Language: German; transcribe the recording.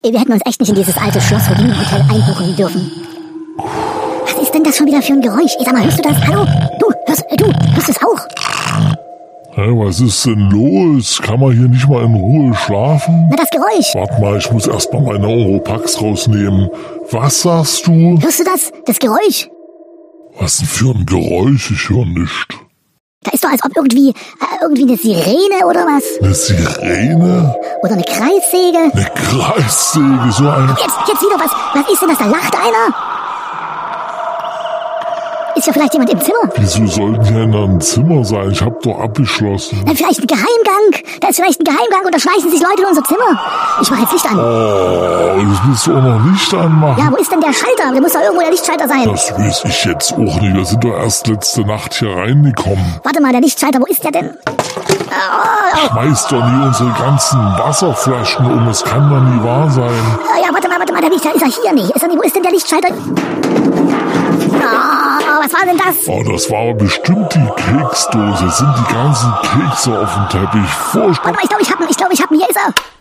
Wir hätten uns echt nicht in dieses alte Schloss Houdini-Hotel einbuchen dürfen. Was ist denn das schon wieder für ein Geräusch? Sag mal, hörst du das? Hallo? Hörst du es auch? Hä, was ist denn los? Kann man hier nicht mal in Ruhe schlafen? Na, das Geräusch. Warte mal, ich muss erst mal meine Oropax rausnehmen. Was sagst du? Hörst du das? Das Geräusch? Was denn für ein Geräusch? Ich höre nichts. Da ist doch, als ob irgendwie eine Sirene oder was? Eine Sirene? Oder eine Kreissäge? Eine Kreissäge, so ein... Jetzt wieder was. Was ist denn das? Da lacht einer. Ist ja vielleicht jemand im Zimmer? Wieso sollten hier in einem Zimmer sein? Ich hab doch abgeschlossen. Dann vielleicht ein Geheimgang. Da ist vielleicht ein Geheimgang und da schleichen sich Leute in unser Zimmer. Ich mach jetzt Licht an. Oh, jetzt willst du auch noch Licht anmachen? Ja, wo ist denn der Schalter? Da muss doch irgendwo der Lichtschalter sein. Das weiß ich jetzt auch nicht. Wir sind doch erst letzte Nacht hier reingekommen. Warte mal, der Lichtschalter, wo ist der denn? Schmeiß doch nie unsere ganzen Wasserflaschen um. Das kann doch nie wahr sein. Ja, warte mal, der Lichtschalter ist er hier nicht. Ist er nicht? Wo ist denn der Lichtschalter? Oh, was war denn das? Oh, das war aber bestimmt die Keksdose. Sind die ganzen Kekse auf dem Teppich. Warte mal, ich glaube, ich hab ihn. Hier ist er.